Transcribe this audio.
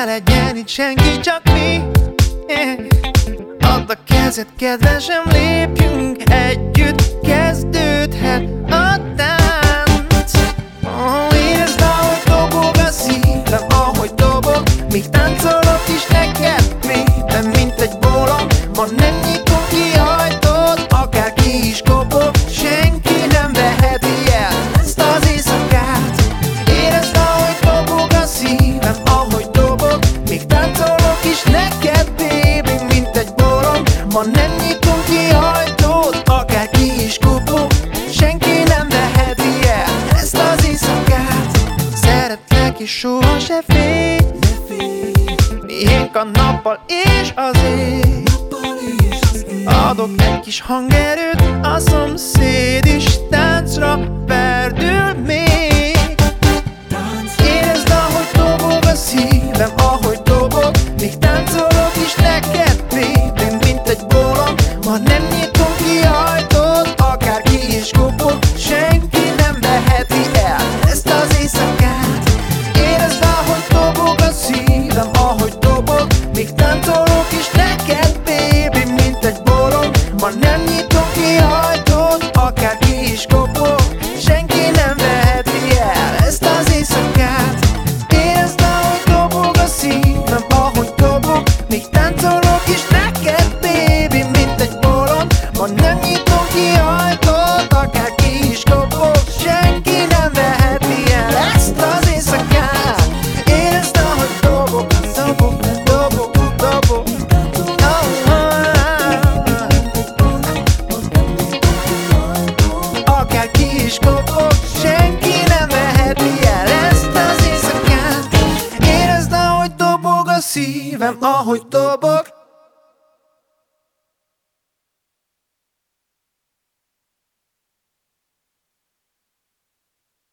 legyen itt senki, csak mi. Add a kezed, kedvesem, lépjünk együtt, kezdődhet a tánc. Érezd, ahogy dobog a szívem, ahogy dobog, míg táncolok is neked mélyben, mint egy bolond. Ma nem nyitunk ki ajtót, akárki is kopog, senki nem veheti el ezt az éjszakát. Érezd, ahogy dobog a szívem, ahogy dobog, míg táncolok is neked, baby, mint egy bolond. Ma nem nyitunk ki ajtót, akárki is kopog, senki nem veheti el ezt az éjszakát. Szeretlek és soha se félj, miénk a nappal és az éj. Adok egy kis hangerőt, a szomszéd is táncra perdül még. Érezd, ahogy dobog a szívem, ahogy dobog, míg táncolok is neked, baby, mint egy bolond. Ma nem nyitunk ki ajtót, akárki is kopog, senki nem veheti el ezt az éjszakát. Érezd, ahogy dobog a szívem, ahogy dobog, míg táncolok is neked, baby, mint egy bolond. Ma nem nyitunk ki ajtót, akárki is kopog, senki nem veheti el ezt az éjszakát. Érezd, ahogy dobog a szívem, ahogy dobog, míg táncolok is neked, baby, mint egy bolond. Ma nem nyitunk ki ajtót, akárki is kopog, senki nem veheti el ezt az éjszakát. Érezd, ahogy dobog, dobog, dobog, dobog. Akárki is kopog, senki nem veheti el ezt az éjszakát. Érezd, ahogy dobog a szívem, ahogy dobog,